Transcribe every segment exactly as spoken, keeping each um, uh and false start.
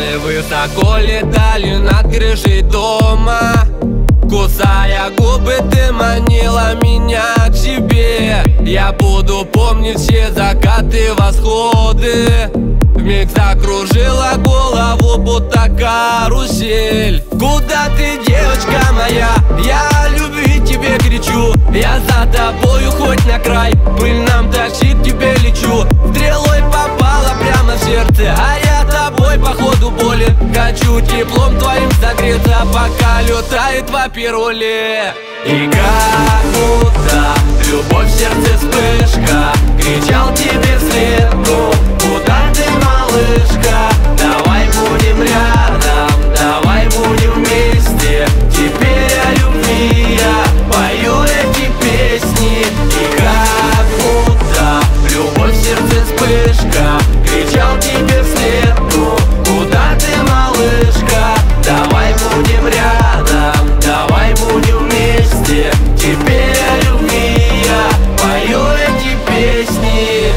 Мы высоко летали над крышей дома, кусая губы, ты манила меня к себе. Я буду помнить все закаты, восходы. Вмиг закружила голову, будто карусель. Куда ты, девочка моя? Я о любви тебе кричу. Я за тобою хоть на край пыльном такси к тебе лечу. Стрелой попала прямо в сердце, а я тобой походу болен. Хочу теплом твоим согреться, пока летает по пируле. И как будто любовь в сердце вспышка, кричал тебе вслед: ну, куда ты, малышка? Давай будем рядом, давай будем вместе. Теперь о любви я пою эти песни. И как будто любовь в сердце вспышка, кричал тебе вслед: ну, куда ты, малышка? Давай будем рядом, давай будем вместе. Теперь о любви я пою эти песни.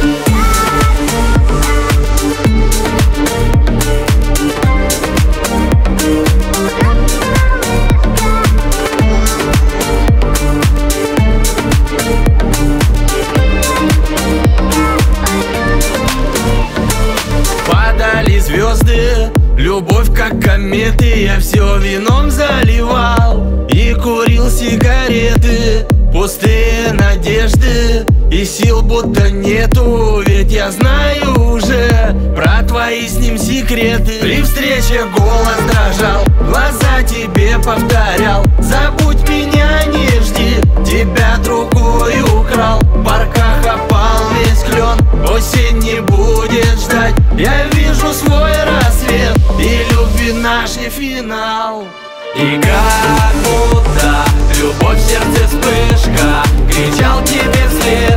Падали звезды, любовь как кометы. Я все вином заливал и курил сигареты. Пустые надежды и сил будто нету. Ведь я знаю уже про твои с ним секреты. При встрече голос дрожал, глаза тебе повторял: забудь меня, не жди, тебя другой украл. В парках опал весь клен, осень не будет ждать. Я вижу свой рассвет и любви нашей финал. И как будто любовь в сердце вспышка, кричал тебе вслед: